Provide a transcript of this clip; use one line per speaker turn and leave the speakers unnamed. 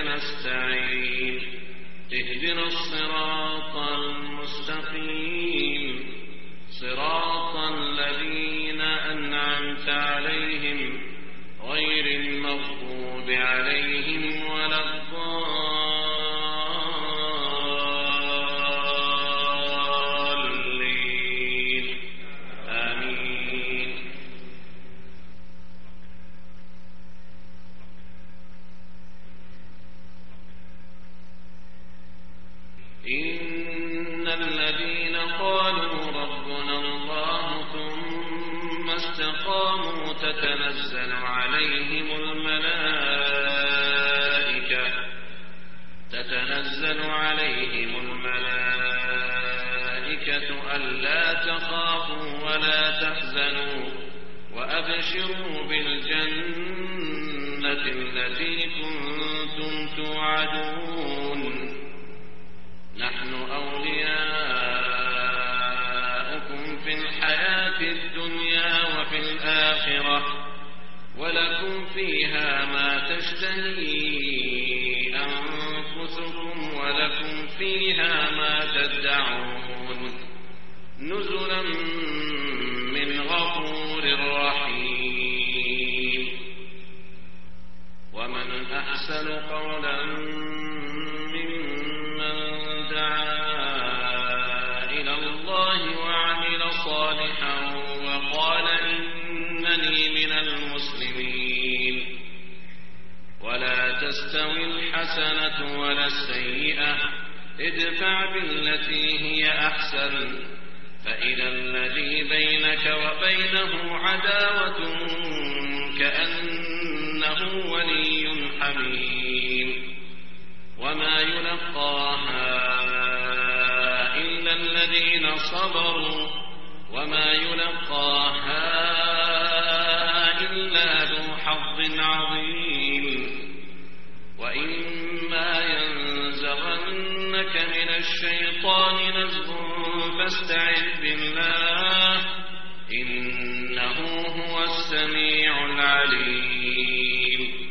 نستعين اهدنا الصراط المستقيم صراط الذين أنعمت عليهم غير المغضوب عليهم ولا الضالين آمين. إن الذين قالوا ربنا الله ثم استقاموا تتنزل عليهم الملائكة ألا تخافوا ولا تحزنوا وأبشروا بالجنة التي كنتم توعدون نحن أولياؤكم في الحياة الدنيا وفي الآخرة ولكم فيها ما تشتهي أنفسكم ولكم فيها ما تدعون نزلا من غفور رحيم. ومن أحسن قولا ممن دعا إلى الله وعمل صالحا وقال إنني من المسلمين. ولا تستوي الحسنة ولا السيئة ادفع بالتي هي أحسن فإذا الذي بينك وبينه عداوة كأنه ولي حميم. وما يلقاها إلا الذين صبروا وما يلقاها إلا ذو حظ عظيم. وإما ينزغنك من الشيطان نزغ فاستعذ بالله إنه هو السميع العليم.